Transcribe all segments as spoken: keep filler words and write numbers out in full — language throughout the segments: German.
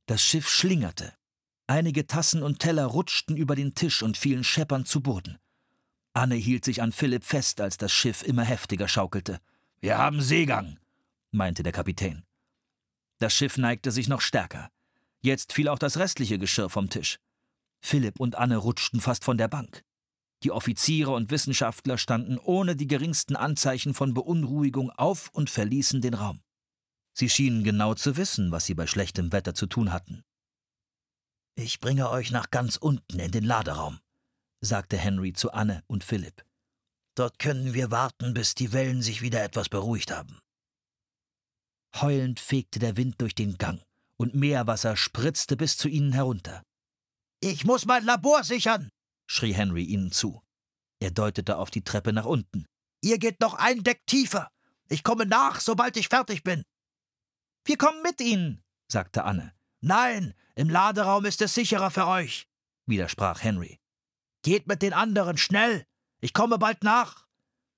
Das Schiff schlingerte. Einige Tassen und Teller rutschten über den Tisch und fielen scheppernd zu Boden. Anne hielt sich an Philipp fest, als das Schiff immer heftiger schaukelte. »Wir haben Seegang«, meinte der Kapitän. Das Schiff neigte sich noch stärker. Jetzt fiel auch das restliche Geschirr vom Tisch. Philipp und Anne rutschten fast von der Bank. Die Offiziere und Wissenschaftler standen ohne die geringsten Anzeichen von Beunruhigung auf und verließen den Raum. Sie schienen genau zu wissen, was sie bei schlechtem Wetter zu tun hatten. »Ich bringe euch nach ganz unten in den Laderaum«, sagte Henry zu Anne und Philipp. »Dort können wir warten, bis die Wellen sich wieder etwas beruhigt haben.« Heulend fegte der Wind durch den Gang, und Meerwasser spritzte bis zu ihnen herunter. »Ich muss mein Labor sichern«, schrie Henry ihnen zu. Er deutete auf die Treppe nach unten. »Ihr geht noch ein Deck tiefer. Ich komme nach, sobald ich fertig bin.« »Wir kommen mit Ihnen«, sagte Anne. »Nein, im Laderaum ist es sicherer für euch«, widersprach Henry. »Geht mit den anderen, schnell! Ich komme bald nach!«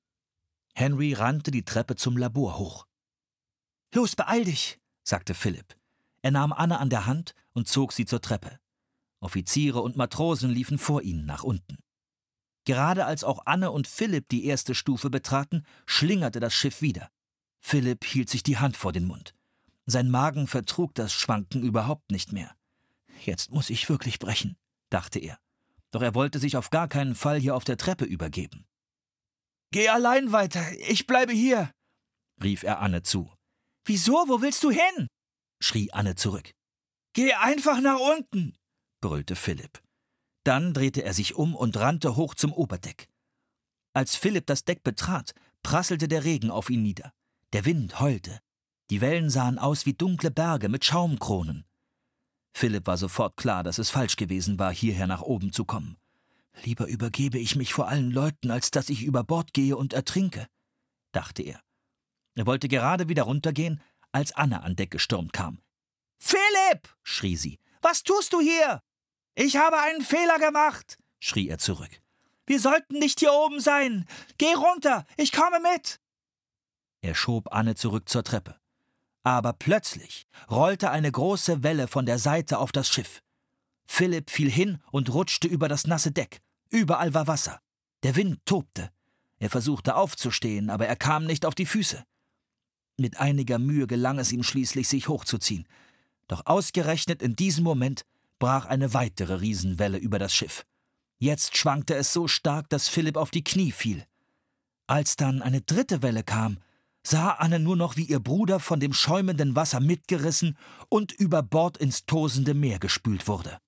Henry rannte die Treppe zum Labor hoch. »Los, beeil dich«, sagte Philipp. Er nahm Anne an der Hand und zog sie zur Treppe. Offiziere und Matrosen liefen vor ihnen nach unten. Gerade als auch Anne und Philipp die erste Stufe betraten, schlingerte das Schiff wieder. Philipp hielt sich die Hand vor den Mund. Sein Magen vertrug das Schwanken überhaupt nicht mehr. »Jetzt muss ich wirklich brechen«, dachte er. Doch er wollte sich auf gar keinen Fall hier auf der Treppe übergeben. »Geh allein weiter, ich bleibe hier«, rief er Anne zu. »Wieso, wo willst du hin?«, schrie Anne zurück. »Geh einfach nach unten«, brüllte Philipp. Dann drehte er sich um und rannte hoch zum Oberdeck. Als Philipp das Deck betrat, prasselte der Regen auf ihn nieder. Der Wind heulte. Die Wellen sahen aus wie dunkle Berge mit Schaumkronen. Philipp war sofort klar, dass es falsch gewesen war, hierher nach oben zu kommen. »Lieber übergebe ich mich vor allen Leuten, als dass ich über Bord gehe und ertrinke«, dachte er. Er wollte gerade wieder runtergehen, als Anne an Deck gestürmt kam. »Philipp«, schrie sie, »was tust du hier?« »Ich habe einen Fehler gemacht«, schrie er zurück. »Wir sollten nicht hier oben sein. Geh runter, ich komme mit.« Er schob Anne zurück zur Treppe. Aber plötzlich rollte eine große Welle von der Seite auf das Schiff. Philipp fiel hin und rutschte über das nasse Deck. Überall war Wasser. Der Wind tobte. Er versuchte aufzustehen, aber er kam nicht auf die Füße. Mit einiger Mühe gelang es ihm schließlich, sich hochzuziehen. Doch ausgerechnet in diesem Moment brach eine weitere Riesenwelle über das Schiff. Jetzt schwankte es so stark, dass Philipp auf die Knie fiel. Als dann eine dritte Welle kam, sah Anne nur noch, wie ihr Bruder von dem schäumenden Wasser mitgerissen und über Bord ins tosende Meer gespült wurde.